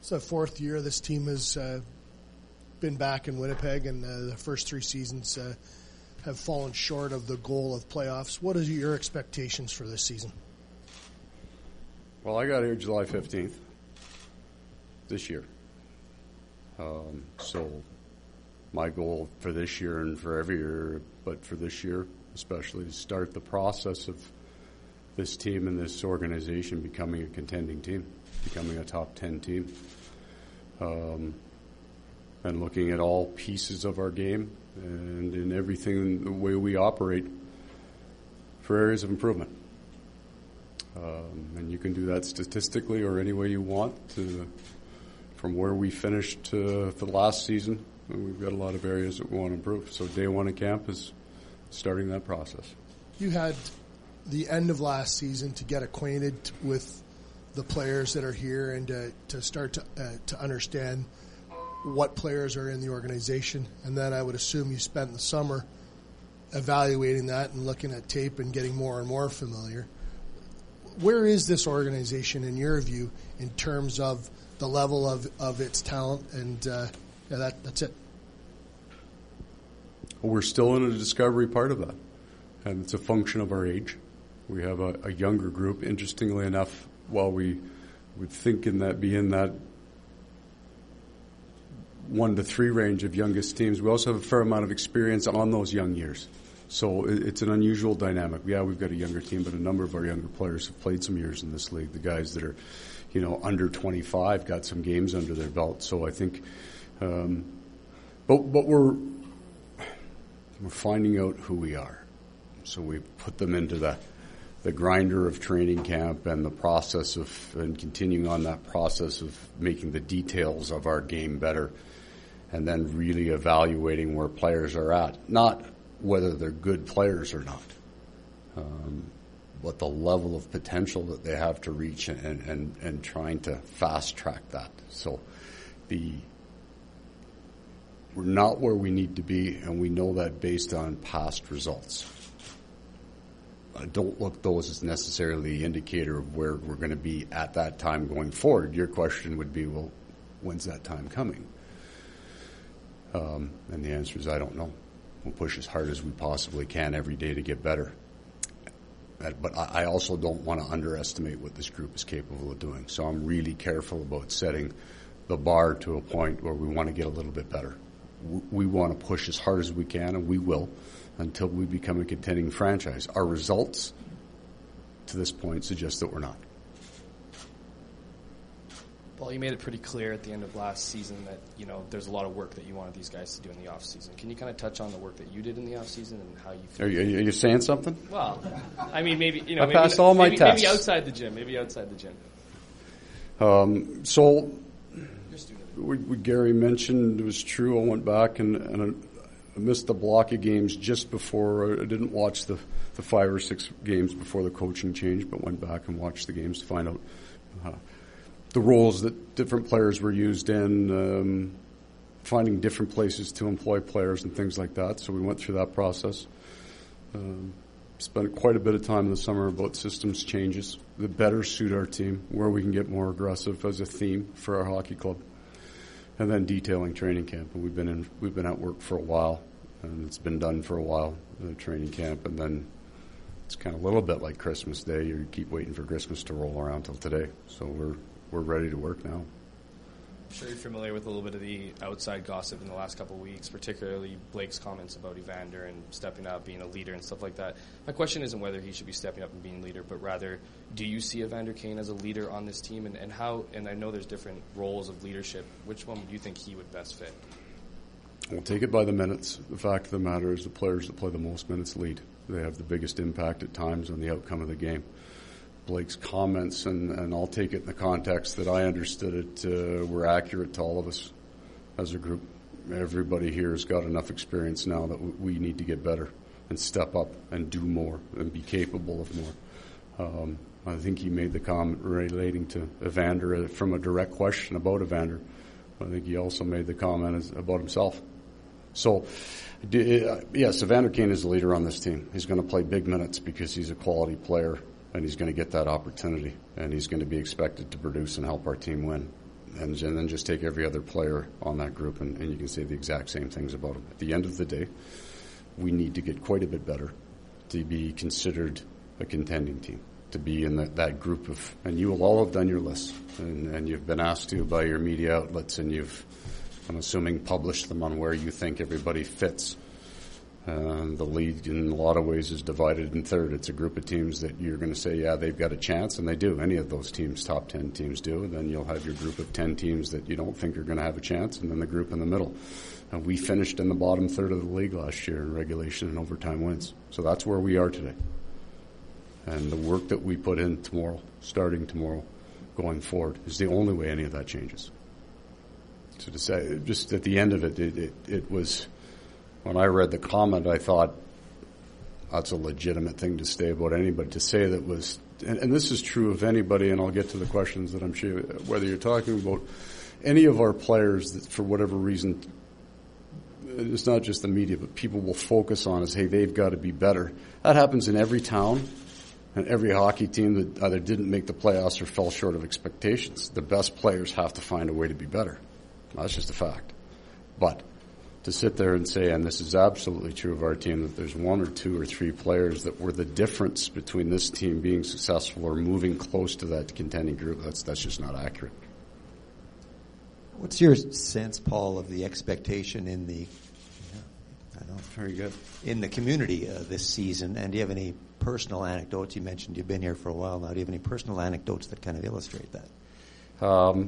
It's the fourth year this team has been back in Winnipeg, and the first three seasons have fallen short of the goal of playoffs. What are your expectations for this season? Well, I got here July 15th this year. So my goal for this year and for every year, but for this year especially, to start the process of this team and this organization becoming a contending team, becoming a top 10 team, and looking at all pieces of our game and in everything, the way we operate, for areas of improvement. And you can do that statistically or any way you want. From where we finished for the last season, we've got a lot of areas that we want to improve. So day one of camp is starting that process. You had the end of last season to get acquainted with the players that are here and to start to understand what players are in the organization. And then I would assume you spent the summer evaluating that and looking at tape and getting more and more familiar. Where is this organization, in your view, in terms of the level of its talent? And that's it. We're still in a discovery part of that, and it's a function of our age. We have a younger group. Interestingly enough, while we would think be in that 1 to 3 range of youngest teams, we also have a fair amount of experience on those young years. So it's an unusual dynamic. Yeah, we've got a younger team, but a number of our younger players have played some years in this league. The guys that are, under 25 got some games under their belt. So I think, but we're finding out who we are. So we put them into the grinder of training camp and the process and continuing on that process of making the details of our game better, and then really evaluating where players are at. Not whether they're good players or not, but the level of potential that they have to reach and trying to fast track that. So we're not where we need to be, and we know that based on past results. I don't look those as necessarily the indicator of where we're going to be at that time going forward. Your question would be, well, when's that time coming? And the answer is, I don't know. We'll push as hard as we possibly can every day to get better. But I also don't want to underestimate what this group is capable of doing. So I'm really careful about setting the bar to a point where we want to get a little bit better. We want to push as hard as we can, and we will, until we become a contending franchise. Our results to this point suggest that we're not. Well, you made it pretty clear at the end of last season that, there's a lot of work that you wanted these guys to do in the off season. Can you kind of touch on the work that you did in the off season and how you feel? Are you saying something? Well, I mean, maybe, I passed all my tests. Maybe outside the gym. So what Gary mentioned was true. I went back and I missed the block of games just before. I didn't watch the 5 or 6 games before the coaching change, but went back and watched the games to find out the roles that different players were used in, finding different places to employ players and things like that. So we went through that process. Spent quite a bit of time in the summer about systems changes that better suit our team, where we can get more aggressive as a theme for our hockey club, and then detailing training camp. And we've been at work for a while, and it's been done for a while, training camp, and then it's kind of a little bit like Christmas Day. You keep waiting for Christmas to roll around till today. So we're ready to work now. I'm sure you're familiar with a little bit of the outside gossip in the last couple of weeks, particularly Blake's comments about Evander and stepping up, being a leader and stuff like that. My question isn't whether he should be stepping up and being a leader, but rather, do you see Evander Kane as a leader on this team? And how, and I know there's different roles of leadership, which one do you think he would best fit? We'll take it by the minutes. The fact of the matter is the players that play the most minutes lead. They have the biggest impact at times on the outcome of the game. Blake's comments, and I'll take it in the context that I understood it, were accurate to all of us as a group. Everybody here has got enough experience now that we need to get better and step up and do more and be capable of more. I think he made the comment relating to Evander from a direct question about Evander. I think he also made the comment about himself. So, yes, Evander Kane is the leader on this team. He's going to play big minutes because he's a quality player, and he's going to get that opportunity, and he's going to be expected to produce and help our team win. And then just take every other player on that group, and you can say the exact same things about them. At the end of the day, we need to get quite a bit better to be considered a contending team, to be in that group of, and you will all have done your list, and you've been asked to by your media outlets, and you've, I'm assuming, published them on where you think everybody fits. The league, in a lot of ways, is divided in third. It's a group of teams that you're going to say, yeah, they've got a chance, and they do. Any of those teams, top 10 teams do. And then you'll have your group of 10 teams that you don't think are going to have a chance, and then the group in the middle. And we finished in the bottom third of the league last year in regulation and overtime wins. So that's where we are today. And the work that we put in tomorrow, starting tomorrow, going forward, is the only way any of that changes. So to say, just at the end of it was... When I read the comment, I thought that's a legitimate thing to say about anybody. To say that was, and this is true of anybody, and I'll get to the questions that I'm sure, whether you're talking about any of our players that for whatever reason, it's not just the media, but people will focus on as, hey, they've got to be better. That happens in every town and every hockey team that either didn't make the playoffs or fell short of expectations. The best players have to find a way to be better. That's just a fact. But to sit there and say, and this is absolutely true of our team, that there's one or two or three players that were the difference between this team being successful or moving close to that contending group, that's just not accurate. What's your sense, Paul, of the expectation in the very good in the community this season? And do you have any personal anecdotes? You mentioned you've been here for a while now. Do you have any personal anecdotes that kind of illustrate that?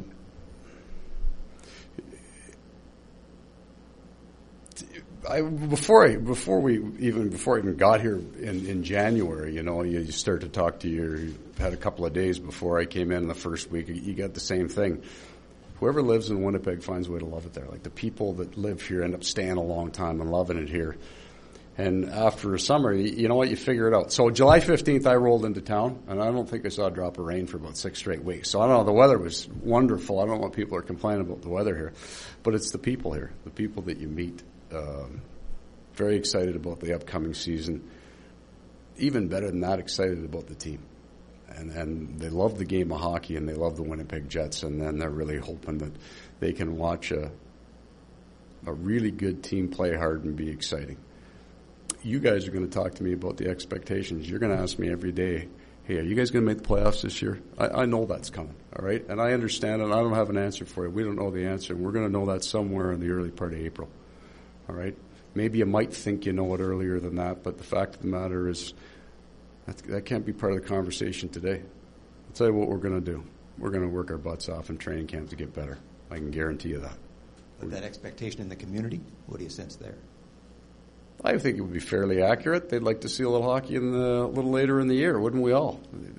Before I even got here in January, you start to talk to you had a couple of days before I came in the first week, you got the same thing. Whoever lives in Winnipeg finds a way to love it there. Like the people that live here end up staying a long time and loving it here. And after a summer, you know what, you figure it out. So July 15th, I rolled into town, and I don't think I saw a drop of rain for about 6 straight weeks. So I don't know, the weather was wonderful. I don't know what people are complaining about the weather here. But it's the people here, the people that you meet. Very excited about the upcoming season. Even better than that, excited about the team. And they love the game of hockey, and they love the Winnipeg Jets, and then they're really hoping that they can watch a really good team play hard and be exciting. You guys are going to talk to me about the expectations. You're going to ask me every day, hey, are you guys going to make the playoffs this year? I know that's coming, all right? And I understand it. I don't have an answer for you. We don't know the answer, and we're going to know that somewhere in the early part of April. All right? Maybe you might think you know it earlier than that, but the fact of the matter is that can't be part of the conversation today. I'll tell you what we're going to do. We're going to work our butts off in training camp to get better. I can guarantee you that. But that expectation in the community, what do you sense there? I think it would be fairly accurate. They'd like to see a little hockey a little later in the year, wouldn't we all?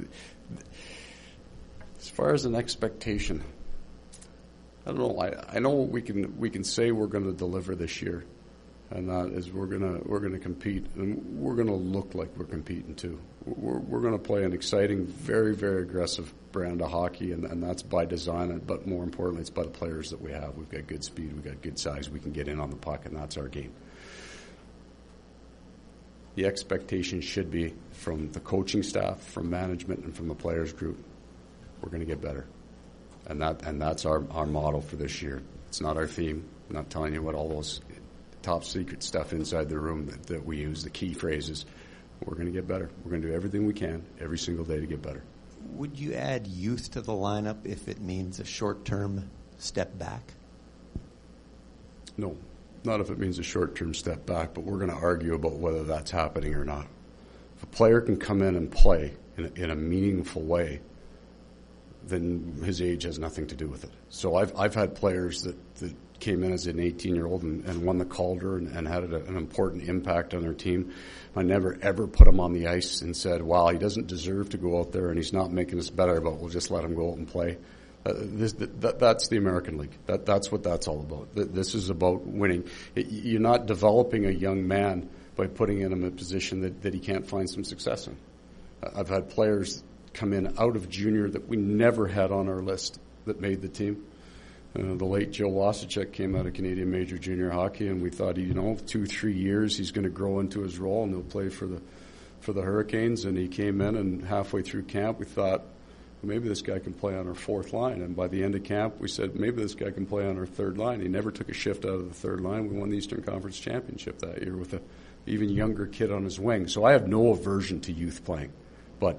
As far as an expectation, I don't know. I know we can say we're going to deliver this year, and that is we're going to compete, and we're going to look like we're competing too. We're going to play an exciting, very, very aggressive brand of hockey, and that's by design. But more importantly, it's by the players that we have. We've got good speed, we've got good size, we can get in on the puck, and that's our game. The expectation should be from the coaching staff, from management, and from the players group. We're going to get better. And that's our model for this year. It's not our theme. I'm not telling you what all those top secret stuff inside the room that we use, the key phrases. We're going to get better. We're going to do everything we can every single day to get better. Would you add youth to the lineup if it means a short-term step back? No, not if it means a short-term step back, but we're going to argue about whether that's happening or not. If a player can come in and play in a meaningful way, then his age has nothing to do with it. So I've had players that came in as an 18-year-old and won the Calder and had an important impact on their team. I never, ever put him on the ice and said, wow, he doesn't deserve to go out there and he's not making us better, but we'll just let him go out and play. That's the American League. That's what that's all about. This is about winning. You're not developing a young man by putting him in a position that he can't find some success in. I've had players come in out of junior that we never had on our list that made the team. The late Joe Wasicek came out of Canadian Major Junior Hockey, and we thought, 2-3 years he's going to grow into his role and he'll play for the Hurricanes. And he came in, and halfway through camp, we thought, maybe this guy can play on our fourth line. And by the end of camp, we said, maybe this guy can play on our third line. He never took a shift out of the third line. We won the Eastern Conference Championship that year with an even younger kid on his wing. So I have no aversion to youth playing. But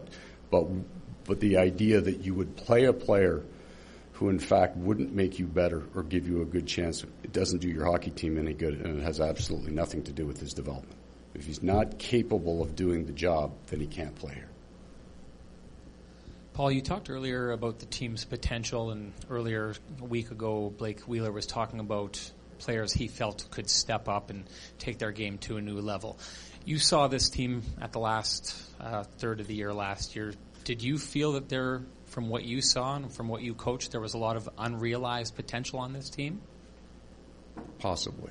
the idea that you would play a player who in fact wouldn't make you better or give you a good chance, it doesn't do your hockey team any good, and it has absolutely nothing to do with his development. If he's not capable of doing the job, then he can't play here. Paul, you talked earlier about the team's potential, and earlier a week ago, Blake Wheeler was talking about players he felt could step up and take their game to a new level. You saw this team at the last third of the year last year. Did you feel that there, from what you saw and from what you coached, there was a lot of unrealized potential on this team? Possibly.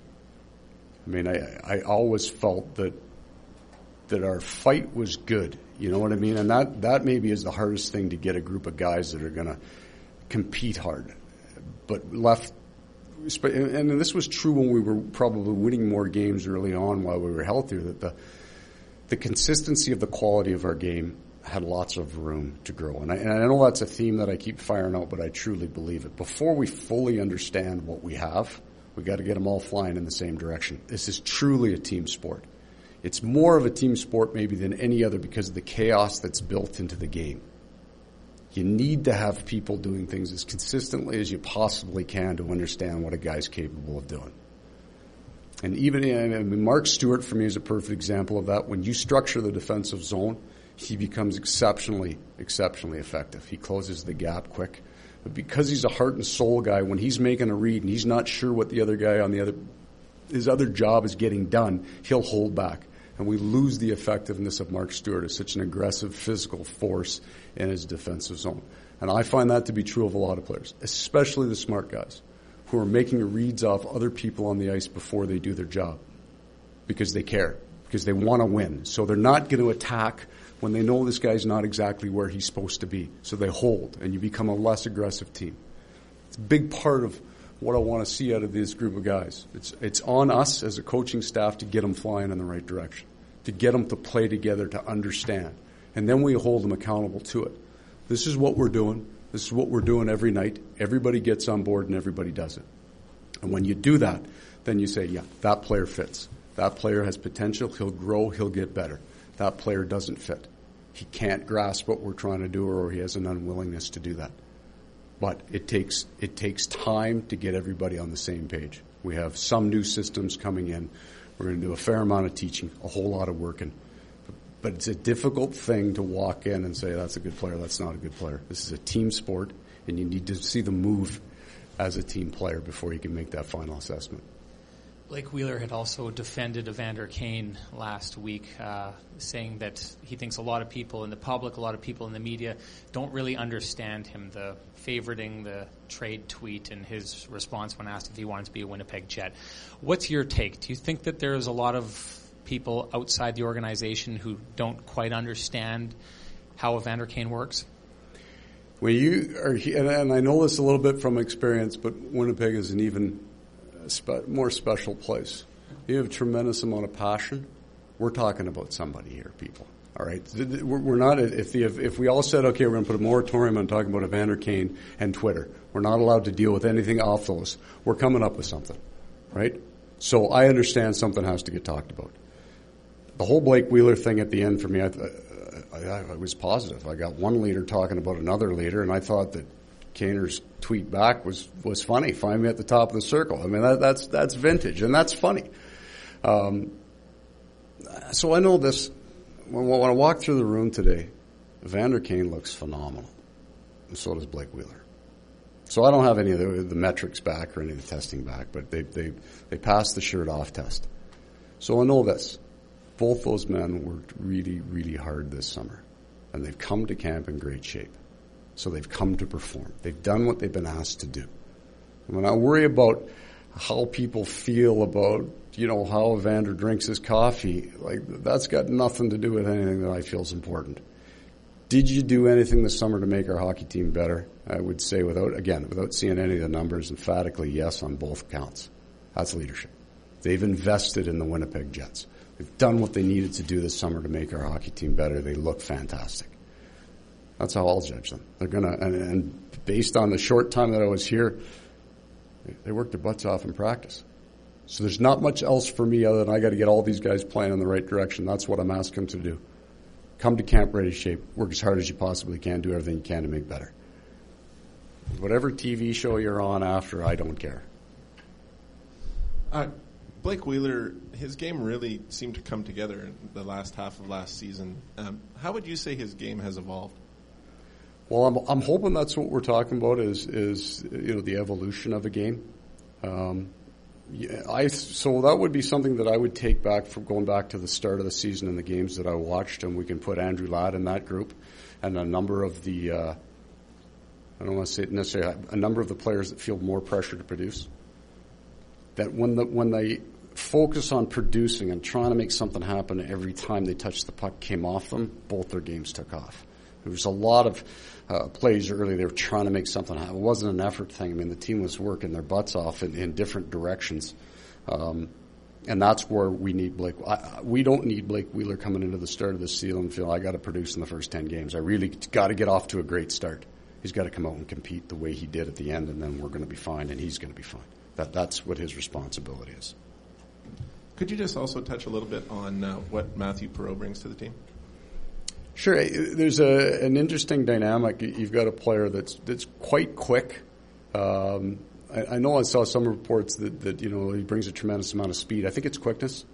I mean, I always felt that our fight was good. You know what I mean? And that maybe is the hardest thing to get a group of guys that are going to compete hard. But left, and this was true when we were probably winning more games early on while we were healthier, that the consistency of the quality of our game had lots of room to grow. And I know that's a theme that I keep firing out, but I truly believe it. Before we fully understand what we have, we got to get them all flying in the same direction. This is truly a team sport. It's more of a team sport maybe than any other because of the chaos that's built into the game. You need to have people doing things as consistently as you possibly can to understand what a guy's capable of doing. And even Mark Stewart, for me, is a perfect example of that. When you structure the defensive zone, he becomes exceptionally effective. He closes the gap quick. But because he's a heart and soul guy, when he's making a read and he's not sure what the other guy on his other job is getting done, he'll hold back. And we lose the effectiveness of Mark Stewart as such an aggressive physical force in his defensive zone. And I find that to be true of a lot of players, especially the smart guys who are making reads off other people on the ice before they do their job because they care, because they want to win. So they're not going to attack when they know this guy's not exactly where he's supposed to be. So they hold, and you become a less aggressive team. It's a big part of what I want to see out of this group of guys. It's on us as a coaching staff to get them flying in the right direction, to get them to play together, to understand. And then we hold them accountable to it. This is what we're doing. This is what we're doing every night. Everybody gets on board and everybody does it. And when you do that, then you say, yeah, that player fits. That player has potential. He'll grow. He'll get better. That player doesn't fit. He can't grasp what we're trying to do, or he has an unwillingness to do that. But it takes time to get everybody on the same page. We have some new systems coming in. We're going to do a fair amount of teaching, a whole lot of working. But it's a difficult thing to walk in and say, that's a good player, that's not a good player. This is a team sport, and you need to see them move as a team player before you can make that final assessment. Blake Wheeler had also defended Evander Kane last week, saying that he thinks a lot of people in the public, a lot of people in the media don't really understand him, the favoriting the trade tweet and his response when asked if he wanted to be a Winnipeg Jet. What's your take? Do you think that there's a lot of people outside the organization who don't quite understand how Evander Kane works? When you are, and I know this a little bit from experience, but Winnipeg is an even more special place. You have a tremendous amount of passion. We're talking about somebody here, people. All right, we're not. If we all said, okay, we're going to put a moratorium on talking about Evander Kane and Twitter, we're not allowed to deal with anything off those. We're coming up with something, right? So I understand something has to get talked about. The whole Blake Wheeler thing at the end for me, I was positive. I got one leader talking about another leader, and I thought that Kaner's tweet back was funny. Find me at the top of the circle. I mean, that's vintage, and that's funny. So I know this. When I walk through the room today, Evander Kane looks phenomenal, and so does Blake Wheeler. So I don't have any of the metrics back or any of the testing back, but they passed the shirt off test. So I know this. Both those men worked really, really hard this summer, and they've come to camp in great shape. So they've come to perform. They've done what they've been asked to do. And when I worry about how people feel about, how Evander drinks his coffee, that's got nothing to do with anything that I feel is important. Did you do anything this summer to make our hockey team better? I would say without seeing any of the numbers, emphatically yes on both counts. That's leadership. They've invested in the Winnipeg Jets. They've done what they needed to do this summer to make our hockey team better. They look fantastic. That's how I'll judge them. They're gonna, and based on the short time that I was here, they worked their butts off in practice. So there's not much else for me other than I got to get all these guys playing in the right direction. That's what I'm asking them to do. Come to camp ready shape. Work as hard as you possibly can. Do everything you can to make better. Whatever TV show you're on after, I don't care. Blake Wheeler, his game really seemed to come together in the last half of last season. How would you say his game has evolved? Well, I'm hoping that's what we're talking about is the evolution of a game. So that would be something that I would take back from going back to the start of the season and the games that I watched, and we can put Andrew Ladd in that group and a number of the I don't want to say necessarily a number of the players that feel more pressure to produce. That when they focus on producing and trying to make something happen every time they touch the puck came off them, both their games took off. There was a lot of plays early. They were trying to make something happen. It wasn't an effort thing. I mean, the team was working their butts off in different directions. And that's where we need Blake. We don't need Blake Wheeler coming into the start of the season and feel I got to produce in the first 10 games. I really got to get off to a great start. He's got to come out and compete the way he did at the end, and then we're going to be fine, and he's going to be fine. That's what his responsibility is. Could you just also touch a little bit on what Matthew Perreault brings to the team? Sure. There's an interesting dynamic. You've got a player that's quite quick. I know I saw some reports that he brings a tremendous amount of speed. I think it's quickness.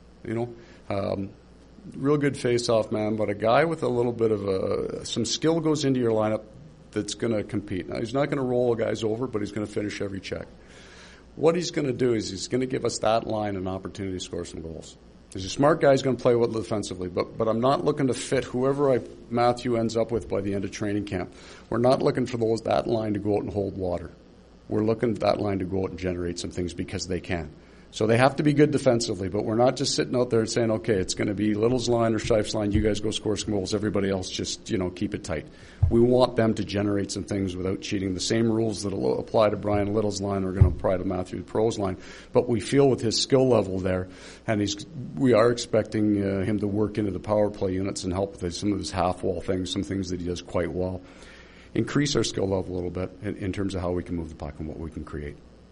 Real good face-off man, but a guy with a little bit of some skill goes into your lineup that's going to compete. Now he's not going to roll guys over, but he's going to finish every check. What he's going to do is he's going to give us that line an opportunity to score some goals. He's a smart guy. He's going to play well defensively, but I'm not looking to fit whoever Matthew ends up with by the end of training camp. We're not looking for that line to go out and hold water. We're looking for that line to go out and generate some things because they can. So they have to be good defensively, but we're not just sitting out there saying, okay, it's going to be Little's line or Scheif's line. You guys go score some goals. Everybody else just, keep it tight. We want them to generate some things without cheating. The same rules that will apply to Brian Little's line are going to apply to Matthew Perreault's line. But we feel with his skill level there, and we are expecting him to work into the power play units and help with some of his half-wall things, some things that he does quite well. Increase our skill level a little bit in terms of how we can move the puck and what we can create.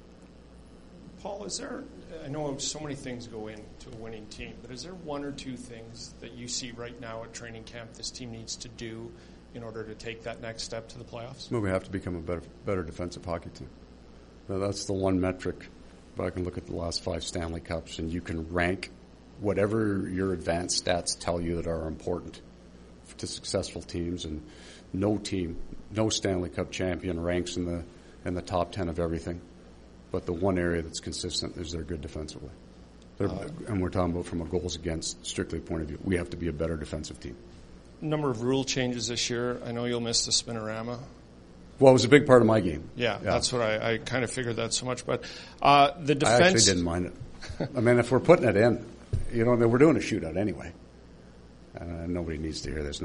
Paul, I know so many things go into a winning team, but is there one or two things that you see right now at training camp this team needs to do in order to take that next step to the playoffs? Well, we have to become a better defensive hockey team. Now, that's the one metric. If I can look at the last 5 Stanley Cups, and you can rank whatever your advanced stats tell you that are important to successful teams, and no team, no Stanley Cup champion ranks in the top 10 of everything. But the one area that's consistent is they're good defensively. And we're talking about from a goals against strictly point of view. We have to be a better defensive team. Number of rule changes this year. I know you'll miss the spinorama. Well, it was a big part of my game. Yeah. That's what I kind of figured that so much. But the defense... I actually didn't mind it. I mean, if we're putting it in, we're doing a shootout anyway. Nobody needs to hear this.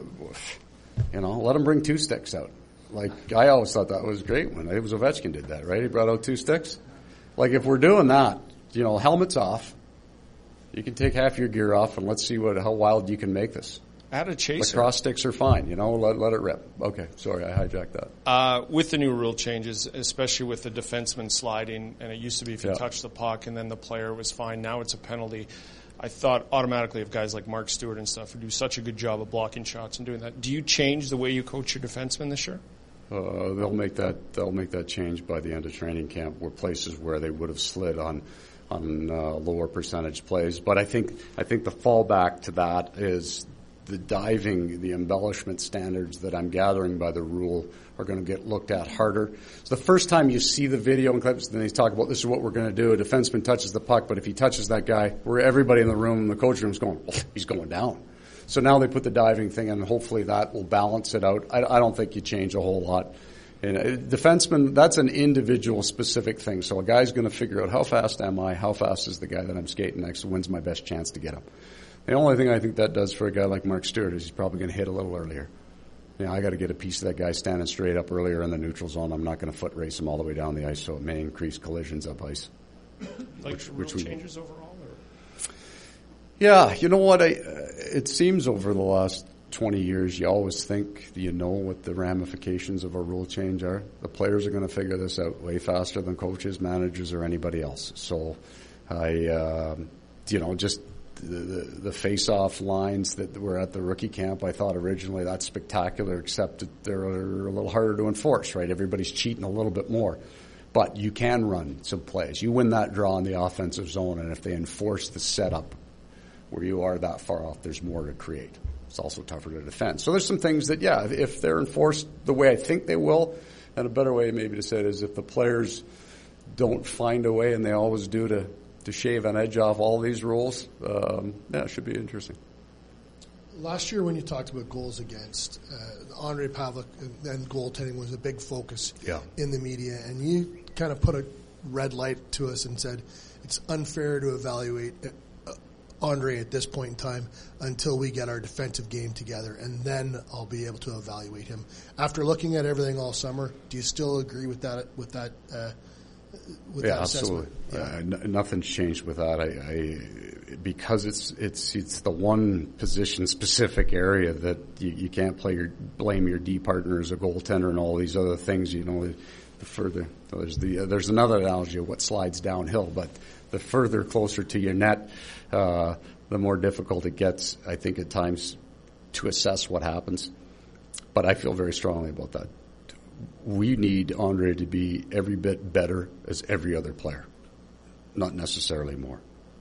Let them bring 2 sticks out. Like, I always thought that was great when Ovechkin did that, right? He brought out 2 sticks. Like, if we're doing that, helmets off, you can take half your gear off, and let's see how wild you can make this. Add a chaser. Lacrosse sticks are fine, let it rip. Okay, sorry, I hijacked that. With the new rule changes, especially with the defenseman sliding, and it used to be if you touch the puck and then the player was fine, now it's a penalty. I thought automatically of guys like Mark Stewart and stuff who do such a good job of blocking shots and doing that. Do you change the way you coach your defensemen this year? They'll make that change by the end of training camp. Were places where they would have slid on lower percentage plays, but I think the fallback to that is the diving, the embellishment standards that I'm gathering by the rule are going to get looked at harder. So the first time you see the video and clips, then they talk about this is what we're going to do. A defenseman touches the puck, but if he touches that guy, everybody in the room, in the coach room is going, he's going down. So now they put the diving thing in, and hopefully that will balance it out. I don't think you change a whole lot. And defenseman, that's an individual specific thing. So a guy's going to figure out how fast am I, how fast is the guy that I'm skating next, when's my best chance to get him. The only thing I think that does for a guy like Mark Stewart is he's probably going to hit a little earlier. I got to get a piece of that guy standing straight up earlier in the neutral zone. I'm not going to foot race him all the way down the ice, so it may increase collisions up ice. Rule changes overall? Or? Yeah, you know what? It seems over the last 20 years, you always think you know what the ramifications of a rule change are. The players are going to figure this out way faster than coaches, managers, or anybody else. So just the face-off lines that were at the rookie camp, I thought originally that's spectacular, except that they're a little harder to enforce, right? Everybody's cheating a little bit more. But you can run some plays. You win that draw in the offensive zone, and if they enforce the setup where you are that far off, there's more to create. It's also tougher to defend. So there's some things that, if they're enforced the way I think they will, and a better way maybe to say it is if the players don't find a way, and they always do, to shave an edge off all these rules, it should be interesting. Last year when you talked about goals against, Andre Pavlik and goaltending was a big focus in the media, and you kind of put a red light to us and said it's unfair to evaluate Andre at this point in time until we get our defensive game together, and then I'll be able to evaluate him. After looking at everything all summer, do you still agree with that that absolutely. assessment? Nothing's changed with that. Because it's the one position specific area that you can't blame your D partner as a goaltender and all these other things. The further there's another analogy of what slides downhill, but the further closer to your net, the more difficult it gets, I think, at times to assess what happens. But I feel very strongly about that. We need Andre to be every bit better as every other player, not necessarily more.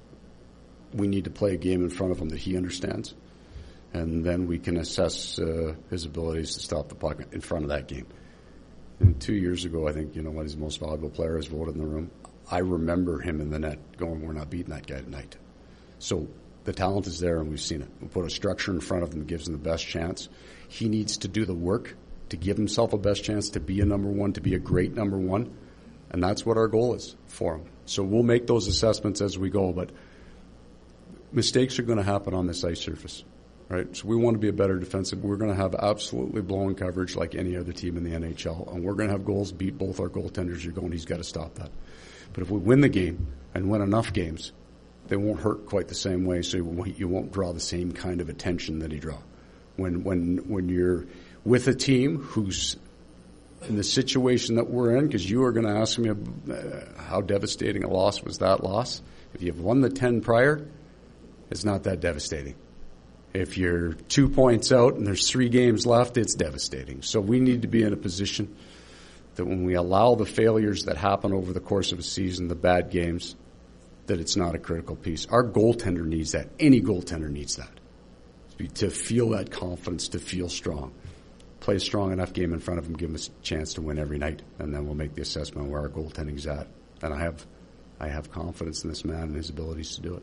We need to play a game in front of him that he understands, and then we can assess his abilities to stop the puck in front of that game. And 2 years ago, I think, he's the most valuable player is voted in the room. I remember him in the net going, we're not beating that guy tonight. So the talent is there, and we've seen it. We put a structure in front of him that gives him the best chance. He needs to do the work to give himself a best chance to be a number one, to be a great number one, and that's what our goal is for him. So we'll make those assessments as we go, but mistakes are going to happen on this ice surface, right? So we want to be a better defensive. We're going to have absolutely blown coverage like any other team in the NHL, and we're going to have goals beat both our goaltenders. You're going, he's got to stop that. But if we win the game and win enough games, they won't hurt quite the same way, so you won't draw the same kind of attention that he draw. When you're with a team who's in the situation that we're in, because you are going to ask me how devastating a loss was that loss. If you've won the 10 prior, it's not that devastating. If you're 2 points out and there's 3 games left, it's devastating. So we need to be in a position that when we allow the failures that happen over the course of a season, the bad games, that it's not a critical piece. Our goaltender needs that. Any goaltender needs that. To feel that confidence, to feel strong. Play a strong enough game in front of him, give him a chance to win every night, and then we'll make the assessment where our goaltending's at. And I have confidence in this man and his abilities to do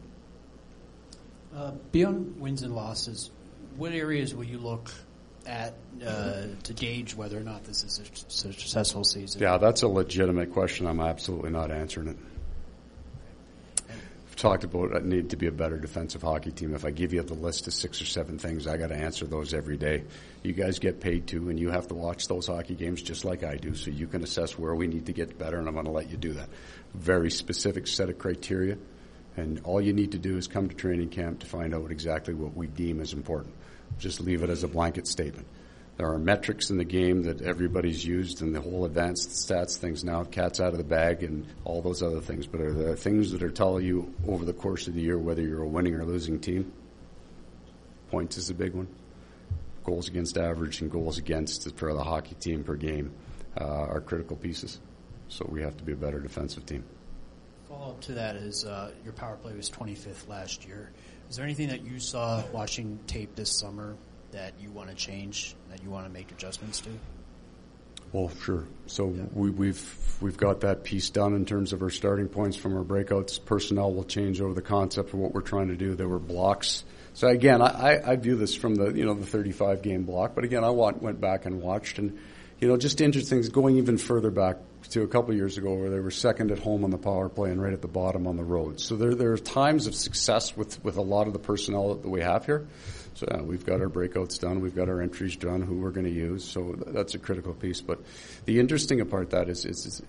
it. Beyond wins and losses, what areas will you look at to gauge whether or not this is a successful season? Yeah, that's a legitimate question. I'm absolutely not answering it. We've talked about I need to be a better defensive hockey team. If I give you the list of 6 or 7 things, I got to answer those every day. You guys get paid too, and you have to watch those hockey games just like I do, so you can assess where we need to get better, and I'm going to let you do that. Very specific set of criteria, and all you need to do is come to training camp to find out exactly what we deem as important. Just leave it as a blanket statement. There are metrics in the game that everybody's used, and the whole advanced stats things now, cat's out of the bag and all those other things. But are there things that are telling you over the course of the year whether you're a winning or losing team? Points is a big one. Goals against average and goals against for the hockey team per game are critical pieces. So we have to be a better defensive team. Follow-up to that is your power play was 25th last year. Is there anything that you saw watching tape this summer that you want to change, that you want to make adjustments to? Well, sure. So we've got that piece done in terms of our starting points from our breakouts. Personnel will change over the concept of what we're trying to do. There were blocks. So again, I view this from the 35 game block. But again, I went back and watched, and just interesting going even further back to a couple of years ago where they were second at home on the power play and right at the bottom on the road. So there are times of success with a lot of the personnel that we have here. So we've got our breakouts done, we've got our entries done, who we're going to use. So that's a critical piece. But the interesting part that is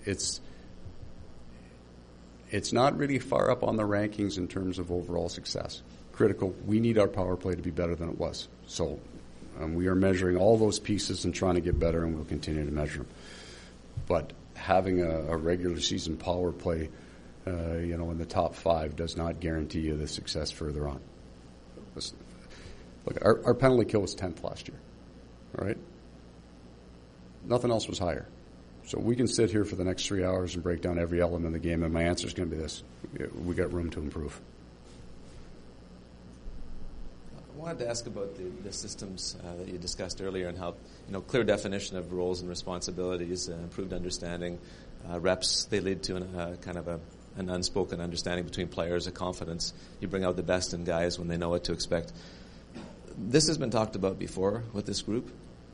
it's not really far up on the rankings in terms of overall success. Critical. We need our power play to be better than it was. So And we are measuring all those pieces and trying to get better, and we'll continue to measure them. But having a regular season power play, in the top 5 does not guarantee you the success further on. Listen, look, our penalty kill was 10th last year, all right? Nothing else was higher. So we can sit here for the next 3 hours and break down every element of the game, and my answer is going to be this. We got room to improve. I wanted to ask about the systems that you discussed earlier and how, clear definition of roles and responsibilities, improved understanding, reps, they lead to an unspoken understanding between players, a confidence. You bring out the best in guys when they know what to expect. This has been talked about before with this group.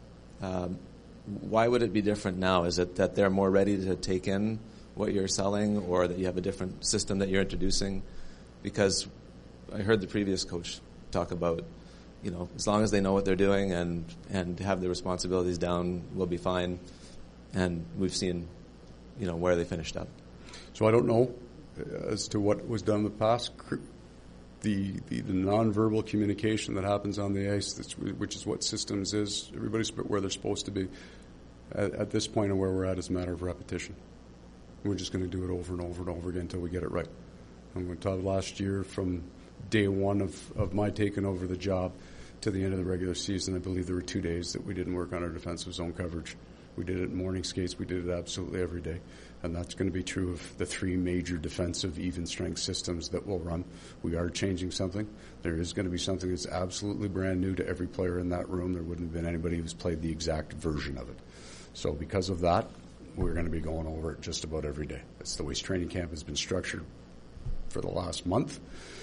Why would it be different now? Is it that they're more ready to take in what you're selling, or that you have a different system that you're introducing? Because I heard the previous coach talk about, as long as they know what they're doing and have the responsibilities down, we'll be fine. And we've seen, where they finished up. So I don't know as to what was done in the past. The nonverbal communication that happens on the ice, which is what systems is, everybody's where they're supposed to be. At this point and where we're at is a matter of repetition. We're just going to do it over and over and over again until we get it right. And we talked last year, from day one of my taking over the job to the end of the regular season, I believe there were 2 days that we didn't work on our defensive zone coverage. We did it in morning skates. We did it absolutely every day. And that's going to be true of the 3 major defensive even strength systems that we'll run. We are changing something. There is going to be something that's absolutely brand new to every player in that room. There wouldn't have been anybody who's played the exact version of it. So because of that, we're going to be going over it just about every day. That's the way training camp has been structured for the last month.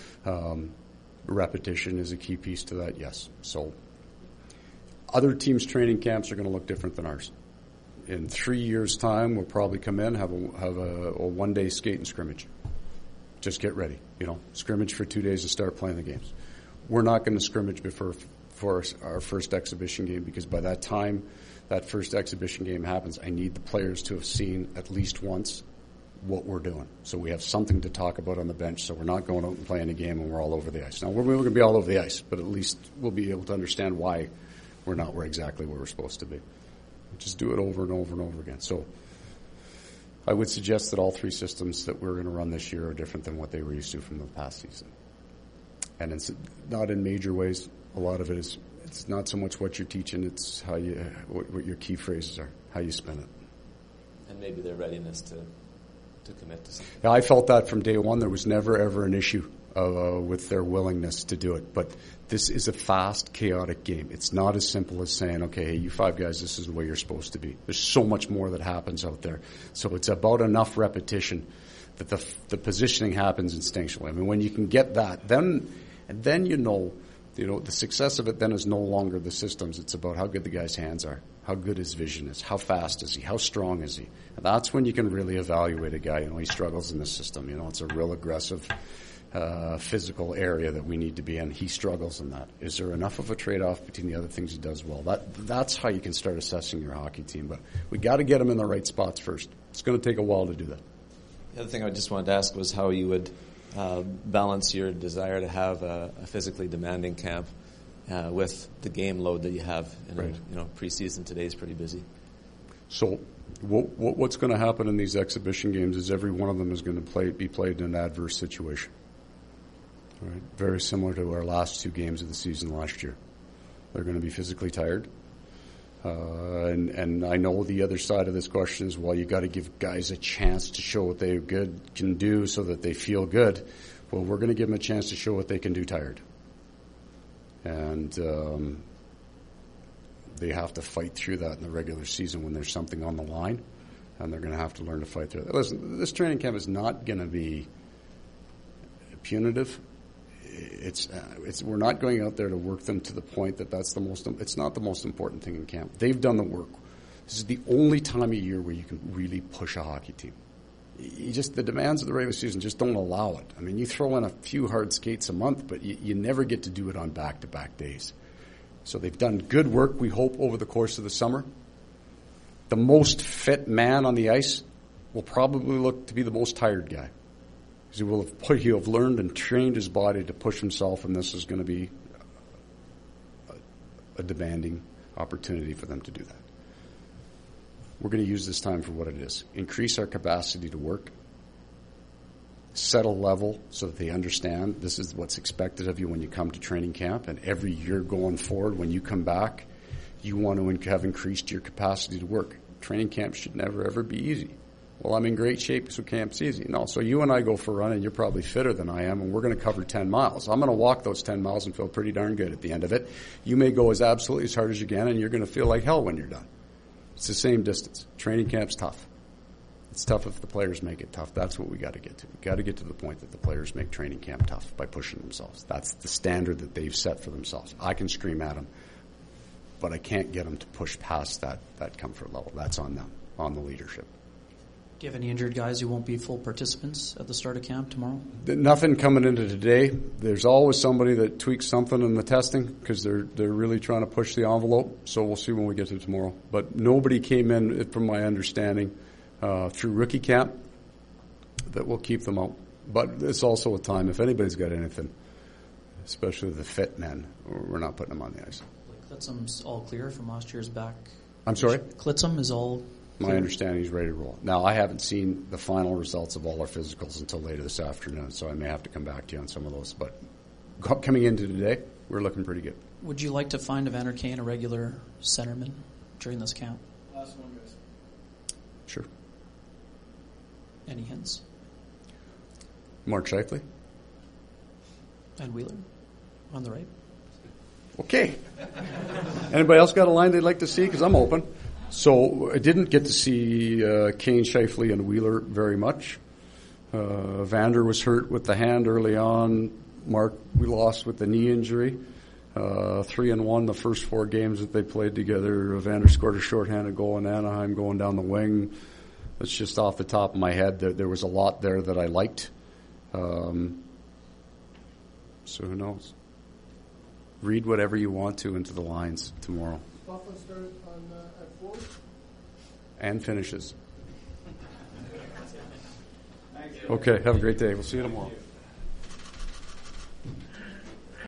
Repetition is a key piece to that, yes. So other teams' training camps are going to look different than ours. In 3 years' time, we'll probably come in, have a one-day skate and scrimmage. Just get ready, scrimmage for 2 days to start playing the games. We're not going to scrimmage before for our first exhibition game, because by that time that first exhibition game happens, I need the players to have seen at least once what we're doing. So we have something to talk about on the bench, so we're not going out and playing a game and we're all over the ice. Now, we're going to be all over the ice, but at least we'll be able to understand why we're not exactly where we're supposed to be. Just do it over and over and over again. So I would suggest that all 3 systems that we're going to run this year are different than what they were used to from the past season. And it's not in major ways. A lot of it is, it's not so much what you're teaching, it's how what your key phrases are, how you spin it. And maybe their readiness to commit to something. Yeah, I felt that from day one. There was never, ever an issue with their willingness to do it. But this is a fast, chaotic game. It's not as simple as saying, okay, hey, you 5 guys, this is the way you're supposed to be. There's so much more that happens out there. So it's about enough repetition that the positioning happens instinctually. I mean, when you can get that, then the success of it then is no longer the systems. It's about how good the guy's hands are, how good his vision is, how fast is he, how strong is he. And that's when you can really evaluate a guy. He struggles in the system. It's a real aggressive physical area that we need to be in. He struggles in that. Is there enough of a trade-off between the other things he does well? That's how you can start assessing your hockey team. But we got to get him in the right spots first. It's going to take a while to do that. The other thing I just wanted to ask was how you would balance your desire to have a physically demanding camp with the game load that you have. Preseason today is pretty busy. So what's going to happen in these exhibition games is every one of them is going to be played in an adverse situation. All right? Very similar to our last 2 games of the season last year. They're going to be physically tired. And I know the other side of this question is, well, you got to give guys a chance to show what they can do so that they feel good. Well, we're going to give them a chance to show what they can do tired. And they have to fight through that in the regular season when there's something on the line, and they're going to have to learn to fight through that. Listen, this training camp is not going to be punitive. We're not going out there to work them to the point that it's not the most important thing in camp. They've done the work. This is the only time of year where you can really push a hockey team. The demands of the regular season just don't allow it. I mean, you throw in a few hard skates a month, but you never get to do it on back-to-back days. So they've done good work, we hope, over the course of the summer. The most fit man on the ice will probably look to be the most tired guy. Because he'll have learned and trained his body to push himself, and this is going to be a demanding opportunity for them to do that. We're going to use this time for what it is. Increase our capacity to work. Set a level so that they understand this is what's expected of you when you come to training camp. And every year going forward, when you come back, you want to have increased your capacity to work. Training camp should never, ever be easy. Well, I'm in great shape, so camp's easy. No, so you and I go for a run, and you're probably fitter than I am, and we're going to cover 10 miles. I'm going to walk those 10 miles and feel pretty darn good at the end of it. You may go as absolutely as hard as you can, and you're going to feel like hell when you're done. It's the same distance. Training camp's tough. It's tough if the players make it tough. That's what we got to get to. We got to get to the point that the players make training camp tough by pushing themselves. That's the standard that they've set for themselves. I can scream at them, but I can't get them to push past that comfort level. That's on them, on the leadership. Do you have any injured guys who won't be full participants at the start of camp tomorrow? Nothing coming into today. There's always somebody that tweaks something in the testing because they're really trying to push the envelope. So we'll see when we get to tomorrow. But nobody came in, from my understanding, through rookie camp that will keep them out. But it's also a time, if anybody's got anything, especially the fit men, we're not putting them on the ice. Clitsom's all clear from last year's back. I'm sorry? Clitsom is all clear. My understanding is ready to roll. Now, I haven't seen the final results of all our physicals until later this afternoon, so I may have to come back to you on some of those. But coming into today, we're looking pretty good. Would you like to find Evander Kane a regular centerman during this camp? Last one, guys. Sure. Any hints? Mark Scheifele. And Wheeler on the right. Okay. Anybody else got a line they'd like to see? Because I'm open. So I didn't get to see Kane, Scheifele, and Wheeler very much. Vander was hurt with the hand early on. Mark, we lost with the knee injury. 3-1 the first 4 games that they played together. Vander scored a shorthanded goal in Anaheim going down the wing. It's just off the top of my head. There was a lot there that I liked. So who knows? Read whatever you want to into the lines tomorrow. Buffalo started at 4? And finishes. Okay, have a great day. We'll see you tomorrow.